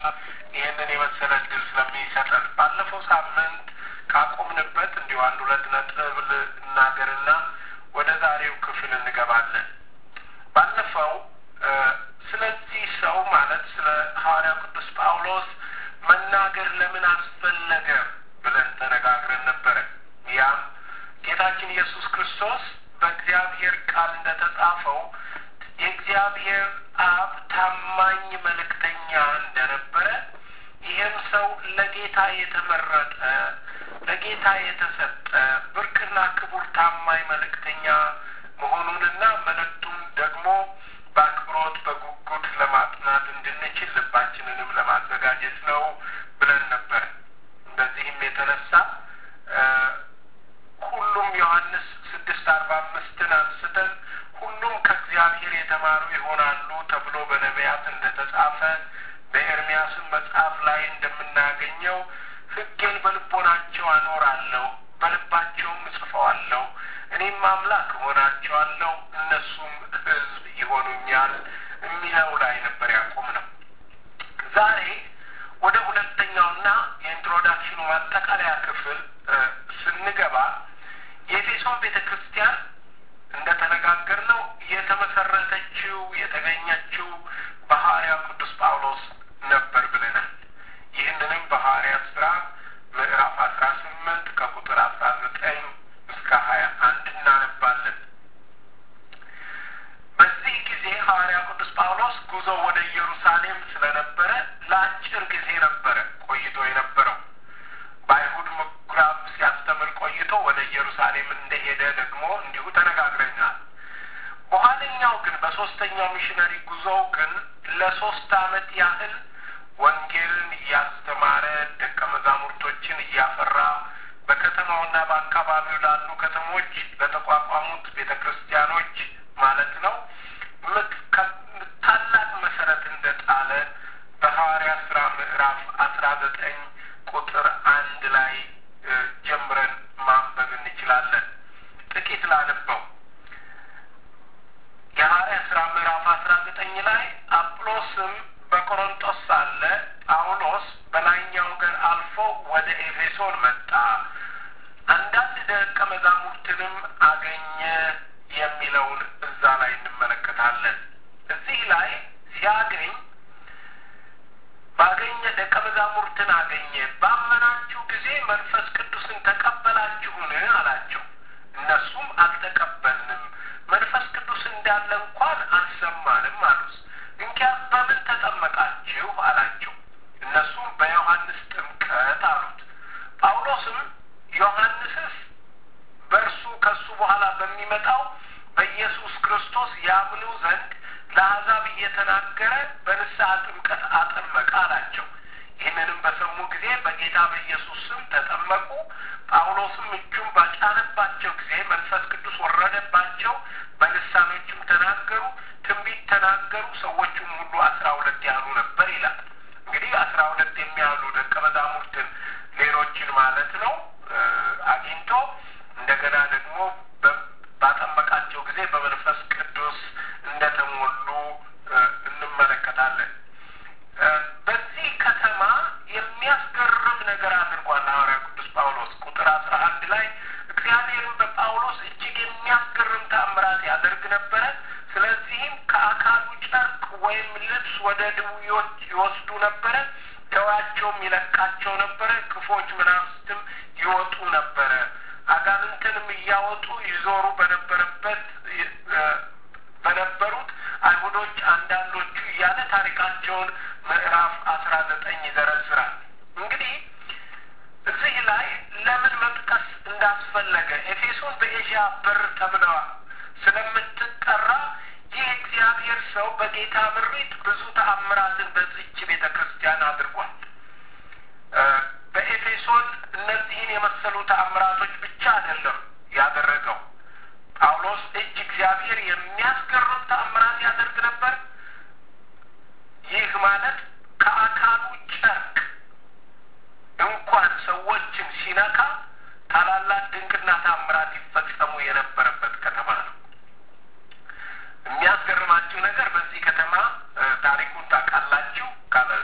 ይሄንን የመሰለ ድል ስለሚሰጠን ባለፈው ሳምንት ካቆምንበት እንዲሁ አንድ ሁለት ነጥብ ልናገርና ወደ ዛሬው ክፍል እንገባለን። ባለፈው ስለዚህ ሰው ማለት ስለ ሐዋርያው ቅዱስ ጳውሎስ መናገር ለምን አስፈለገ ብለን ተነጋግረን ነበር። ያም ጌታችን ኢየሱስ ክርስቶስ በእግዚአብሔር ቃል እንደተጻፈው የእግዚአብሔር አብ ታማኝ መልእክተኛ እንደነበረ ይህም ሰው ለጌታ የተመረጠ ለጌታ የተሰጠ ብርቅና ክቡር ታማኝ መልእክተኛ መሆኑንና መልእክቱን ደግሞ በአክብሮት በጉጉት ለማጥናት እንድንችል ልባችንንም ለማዘጋጀት ነው ብለን ነበር። በዚህም የተነሳ ሁሉም ዮሐንስ 6:45 አንስተን ሁሉም ከእግዚአብሔር የተማሩ ይሆናሉ ተብሎ በነቢያት እንደተጻፈ በኤርምያስም መጽሐፍ ላይ እንደምናገኘው ሕጌን በልቦናቸው አኖራለሁ በልባቸውም እጽፈዋለሁ እኔም አምላክ እሆናቸዋለሁ እነሱም ሕዝብ ይሆኑኛል የሚለው ላይ ነበር ያቆምነው። ዛሬ ወደ ሁለተኛውና የኢንትሮዳክሽኑ ማጠቃለያ ክፍል ስንገባ የኤፌሶን ቤተክርስቲያን እንደተነጋገርነው የተመሰረተችው የተገኘችው በሐዋርያው ቅዱስ ጳውሎስ ነበር ብለናል። ይህንንም በሐዋርያት ሥራ ምዕራፍ 18 ከቁጥር 19 እስከ 21 እናነባለን። በዚህ ጊዜ ሐዋርያው ቅዱስ ጳውሎስ ጉዞ ወደ ኢየሩሳሌም ስለነበረ ለአጭር ጊዜ ነበረ ቆይቶ የነበረው። በአይሁድ ምኩራብ ሲያስተምር ቆይቶ ወደ ኢየሩሳሌም እንደሄደ ደግሞ እንዲሁ ተነጋግረናል። በኋለኛው ግን በሶስተኛው ሚሽነሪ ጉዞው ግን ለ3 ዓመት ያህል ወንጌልን እያስተማረ ደቀ መዛሙርቶችን እያፈራ በከተማውና በአካባቢው ላሉ ከተሞች ለተቋቋሙት ቤተክርስቲያኖች ማለት ነው ታላቅ መሰረት እንደጣለ በሐዋርያት ሥራ ምዕራፍ 19 ቁጥር 1 ላይ ጀምረን ማንበብ እንችላለን። ጥቂት ላንበው። የሐዋርያት ሥራ ምዕራፍ 19 ላይ አጵሎስም በቆሮንቶስ ሳለ ጳውሎስ በላይኛው ገር አልፎ ወደ ኤፌሶን መጣ፣ አንዳንድ ደቀ መዛሙርትንም አገኘ የሚለውን እዛ ላይ እንመለከታለን። እዚህ ላይ ሲያገኝ ባገኘ ደቀ መዛሙርትን አገኘ። ባመናችሁ ጊዜ መንፈስ ቅዱስን ተቀበላችሁን አላቸው። እነሱም አልተቀበልንም፣ መንፈስ ቅዱስ እንዳለ እንኳን አልሰማንም አሉት። እንኪያስ በምን ተጠመቃችሁ አላቸው። እነሱም በዮሐንስ ጥምቀት አሉት። ጳውሎስም ዮሐንስስ በእርሱ ከሱ በኋላ በሚመጣው በኢየሱስ ክርስቶስ ያምኑ ዘንድ ለአሕዛብ እየተናገረ በንስሐ ጥምቀት አጠመቀ አላቸው። ይህንንም በሰሙ ጊዜ በጌታ በኢየሱስ ስም ተጠመቁ። ጳውሎስም እጁን ባጫነባቸው ጊዜ መንፈስ ቅዱስ ወረደባቸው፣ በልሳኖችም ተናገሩ፣ ትንቢት ተናገሩ። ሰዎቹም ሁሉ 12 ያህሉ ነበር ይላል። እንግዲህ 12 የሚያህሉ ደቀ መዛሙርትን ሌሎችን ማለት ነው አግኝቶ እንደገና ደግሞ ባጠመቃቸው ጊዜ በመንፈስ ቅዱስ እንደተሞሉ እንመለከታለን። በዚህ ከተማ የሚያስገርም ነገር አድርጓል ሐዋርያው ቅዱስ ጳውሎስ። ቁጥር 11 ላይ እግዚአብሔርን በጳውሎስ እጅግ የሚያስገርም ተአምራት ያደርግ ነበረ። ስለዚህም ከአካሉ ጨርቅ ወይም ልብስ ወደ ድውዮች ይወስዱ ነበረ፣ ደዌያቸውም ይለቃቸው ነበረ፣ ክፉዎች መናፍስትም ይወጡ ነበረ። አጋንንትንም እያወጡ ይዞሩ በነበሩት አይሁዶች አንዳንዶቹ እያለ ታሪካቸውን ምዕራፍ 19 ይዘረዝራል። እንግዲህ እዚህ ላይ ለምን መጥቀስ እንዳስፈለገ ኤፌሶን በኤዥያ በር ተብላ ስለምትጠራ ይህ እግዚአብሔር ሰው በጌታ ምሪት ብዙ ተአምራትን በዚህች ቤተክርስቲያን አድርጓል። በኤፌሶን እነዚህን የመሰሉ ተአምራቶች ብቻ አይደለም ያደረገው። ጳውሎስ እጅ እግዚአብሔር የሚያስገርም ተአምራት ያደርግ ነበር። ይህ ማለት ከአካሉ ጨርቅ እንኳን ሰዎችን ሲነካ ታላላቅ ድንቅና ተአምራት ይፈጸሙ የነበረበት ከተማ ነው። የሚያስገርማችሁ ነገር በዚህ ከተማ ታሪኩን ታውቃላችሁ።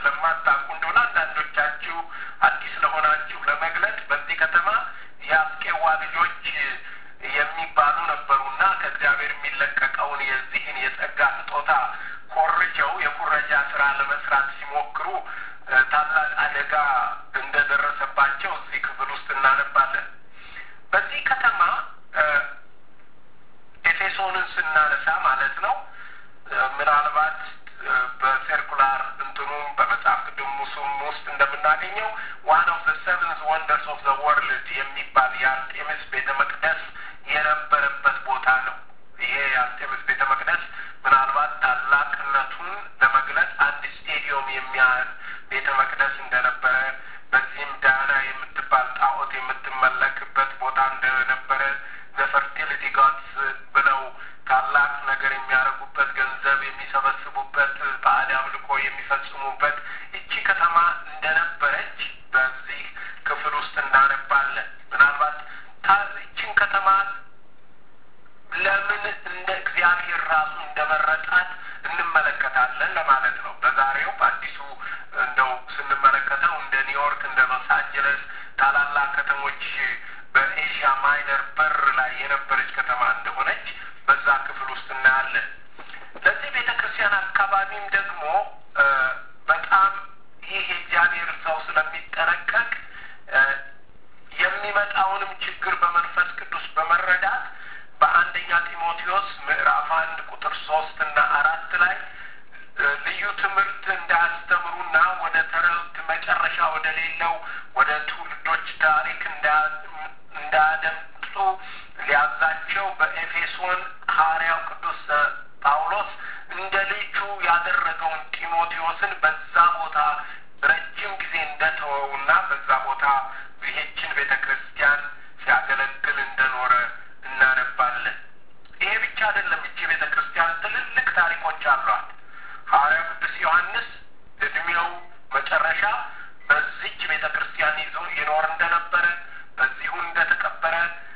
ታላቅ አደጋ እንደደረሰባቸው እዚህ ክፍል ውስጥ እናነባለን። በዚህ ከተማ ኤፌሶንን ስናነሳ ማለት ነው ምናልባት በሰርኩላር እንትኑም በመጽሐፍ ቅዱስም ውስጥ እንደምናገኘው one of the seven wonders of the world የሚባል የአርጤምስ ቤተ መቅደስ የነበረበት ቦታ ነው። ይሄ የአርጤምስ ቤተ መቅደስ ምናልባት ታላቅነቱን ለመግለጽ አንድ ስቴዲየም የሚያህል ቤተ መቅደስ እንደነበረ፣ በዚህም ዳና የምትባል ጣዖት የምትመለክበት ቦታ እንደነበረ፣ ዘፈርቲሊቲ ጋድስ ብለው ታላቅ ነገር የሚያደርጉበት፣ ገንዘብ የሚሰበስቡበት፣ ባዕድ አምልኮ የሚፈጽሙበት እቺ ከተማ እንደነበረች በዚህ ክፍል ውስጥ እናነባለን። ምናልባት እቺን ከተማ ለምን እንደ እግዚአብሔር ራሱ እንደመረጣት እንመለከታለን ለማለት ነው። በዛሬው በአዲሱ እንደው ስንመለከተው እንደ ኒውዮርክ፣ እንደ ሎስ አንጀለስ ታላላቅ ከተሞች በኤዥያ ማይነር በር ላይ የነበረች ከተማ እንደሆነች በዛ ክፍል ውስጥ እናያለን። ለዚህ ቤተክርስቲያን አካባቢም ደግሞ በጣም ይህ የእግዚአብሔር ሰው ስለሚጠነቀቅ የሚመጣውንም ችግር በመንፈስ ቅዱስ በመረዳት በአንደኛ ጢሞቴዎስ ምዕራፍ 1 ቁጥር 3 እና 4 ላይ ልዩ ትምህርት እንዳያስተምሩና ወደ ተረት መጨረሻ ወደ ሌለው ወደ ትውልዶች ታሪክ እንዳያደምጡ ሊያዛቸው በኤፌሶን ሐዋርያው ቅዱስ ጳውሎስ እንደ ልጁ ያደረገውን ጢሞቴዎስን በዛ ቦታ ረጅም ጊዜ እንደተወውና በዛ ቦታ ይህችን ቤተክርስቲያን ሲያገለግል እንደኖረ እናነባለን። ይሄ ብቻ አይደለም። እቺ ቤተክርስቲያን ትልልቅ ታሪኮች አሏት። ሐዋርያው ቅዱስ ዮሐንስ እድሜው መጨረሻ በዚች ቤተክርስቲያን ይኖር እንደነበረ፣ በዚሁ እንደተቀበረ፣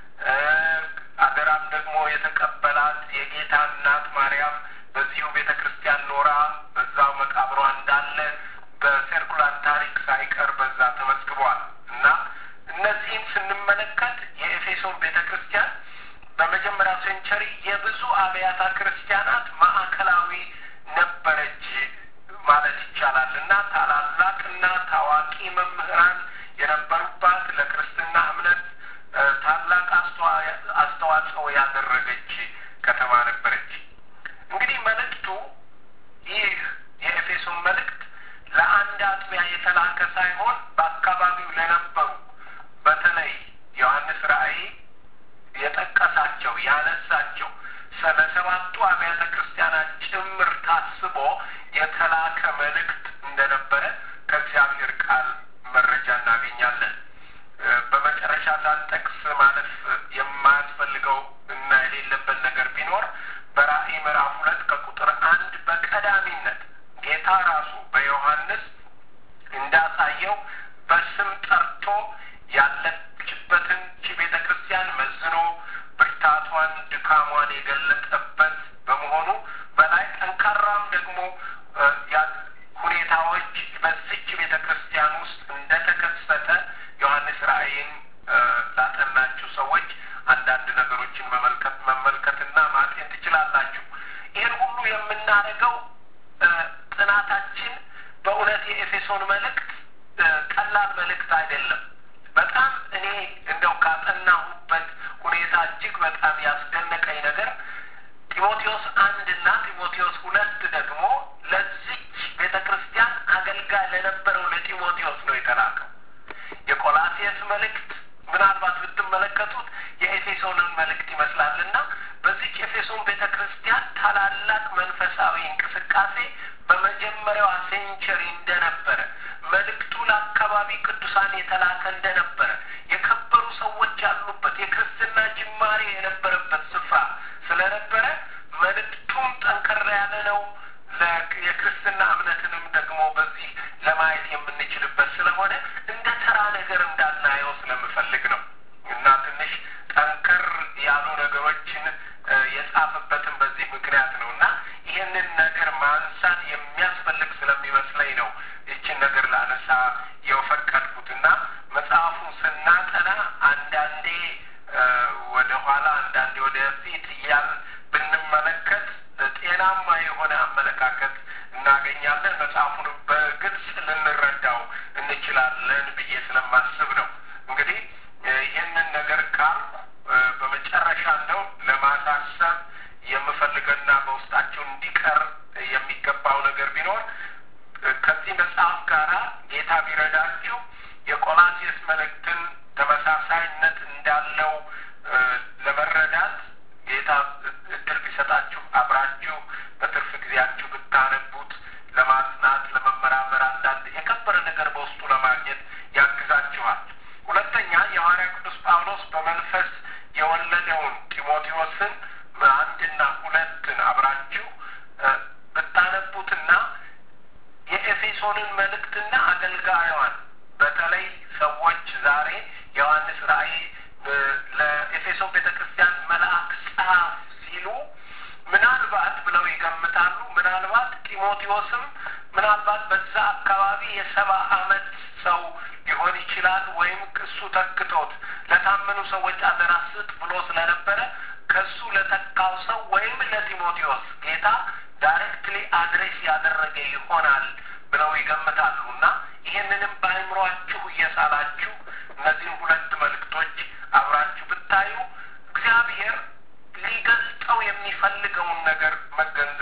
አደራም ደግሞ የተቀበላት የጌታ እናት ማርያም በዚሁ ቤተክርስቲያን ኖራ በዛው መቃብሯ እንዳለ በሰርኩላር ታሪክ ሳይቀር በዛ ተመዝግቧል። እና እነዚህን ስንመለከት የኤፌሶን ቤተክርስቲያን በመጀመሪያው ሴንቸሪ የብዙ አብያተ ክርስቲያናት ማዕከላዊ ነበረች ማለት ይቻላል። እና ታላላቅና ታዋቂ መምህራን የነበሩባት ለክርስትና እምነት ታላቅ አስተዋጽኦ ያደረገች ከተማ ነበረች። እንግዲህ መልእክቱ ይህ የኤፌሶን መልእክት ለአንድ አጥቢያ የተላከ ሳይሆን በአካባቢው ለነበሩ በተለይ ዮሐንስ ራእይ የጠቀሳቸው ያነሳቸው ሰለሰባቱ አብያተ ክርስቲያናት ጭምር ታስቦ የተላከ መልእክት እንደነበረ ከእግዚአብሔር ቃል መረጃ እናገኛለን። በመጨረሻ ሳንጠቅስ ማለፍ የማያስፈልገው እና የሌለበት ነገር ቢኖር በራእይ ምዕራፍ 2 ከቁጥር 1 በቀዳሚነት ጌታ ራሱ በዮሐንስ እንዳሳየው በስም ጠርቶ ያለችበትን ቤተክርስቲያን መዝኖ ብርታቷን ድካሟን የገለጠበት በመሆኑ በላይ ጠንካራም ደግሞ ሁኔታዎች በዚች ቤተክርስቲያን ውስጥ እንደተከሰተ ዮሐንስ ራእይን ላጠናችሁ ሰዎች አንዳንድ ነገሮችን መመልከትና ማጤን ትችላላችሁ። ይህን ሁሉ የምናደርገው ጥናታችን በእውነት የኤፌሶን መልእክት ቀላል መልእክት አይደለም። በጣም እኔ እንደው ካጠናሁበት ሁኔታ እጅግ በጣም ያስደነቀኝ ነገር ጢሞቴዎስ 1 እና ጢሞቴዎስ 2 ደግሞ ለዚች ቤተክርስቲያን አገልጋይ ለነበረው ለጢሞቴዎስ ነው የተላከው። የቆላስይስ መልእክት ምናልባት ብትመለከቱት የኤፌሶንን መልእክት ይመስላልና በዚች ኤፌሶን ቤተክርስቲያን ታላላቅ መንፈሳዊ እንቅስቃሴ በመጀመሪያው ሴንቸሪ እንደነበረ፣ መልእክቱ ለአካባቢ ቅዱሳን የተላከ እንደነበረ፣ የከበሩ ሰዎች ያሉበት የክርስትና ጅማሬ የነበረበት ስፍራ ስለነበረ መልእክቱም ጠንከር ያለ ነው። የክርስትና እምነትንም ደግሞ በዚህ ለማየት የምንችልበት ስለሆነ እንደ ተራ ነገር እንዳናየው ስለምፈልግ ነው እና ትንሽ ጠንከር ያሉ ነገሮችን የጻፈበትም በዚህ ምክንያት ነው እና ይህንን ነገር ማንሳት የሚያስፈልግ ስለሚመስለኝ ነው ይህችን ነገር ላነሳ የፈቀድኩትና መጽሐፉን ስናጠና አንዳንዴ ወደ ኋላ አንዳንዴ ወደ ፊት እያልን ብንመለከት ጤናማ የሆነ አመለካከት እናገኛለን። መጽሐፉን በግልጽ እንችላለን ብዬ ስለማስብ ነው። እንግዲህ ይህንን ነገር ካልኩ በመጨረሻ እንደው ለማሳሰብ የምፈልገውና በውስጣችሁ እንዲቀር የሚገባው ነገር ቢኖር ከዚህ መጽሐፍ ጋር ጌታ ቢረዳችሁ የቆላስይስ መልእክትን ተመሳሳይነት እንዳለው ለመረዳት ጌታ እድል ቢሰጣችሁ አብራችሁ በትርፍ ጊዜያችሁ ብታነቡት ለማጥናት ለመመራመር አንዳንድ የከበረ ነገር በውስጡ ለማግኘት ያግዛችኋል። ሁለተኛ የሐዋርያ ቅዱስ ጳውሎስ በመንፈስ የወለደውን ጢሞቴዎስን 1 እና 2 አብራችሁ ብታነቡትና የኤፌሶንን መልእክትና አገልጋዩን በተለይ ሰዎች ዛሬ ዮሐንስ ራእይ ለኤፌሶን ቤተክርስቲያን መልአክ ጻፍ ሲሉ ምናልባት ብለው ይገምታሉ። ምናልባት ጢሞቴዎስም ምናልባት በዛ አካባቢ የ70 ዓመት ሰው ሊሆን ይችላል ወይም እሱ ተክቶት ለታመኑ ሰዎች አደራ ስጥ ብሎ ስለነበረ ከሱ ለተካው ሰው ወይም ለጢሞቴዎስ ጌታ ዳይሬክትሊ አድሬስ ያደረገ ይሆናል ብለው ይገምታሉና ይሄንንም በአእምሮአችሁ እየሳላችሁ እነዚህን 2 መልእክቶች አብራችሁ ብታዩ እግዚአብሔር ሊገልጸው የሚፈልገውን ነገር መገንዘብ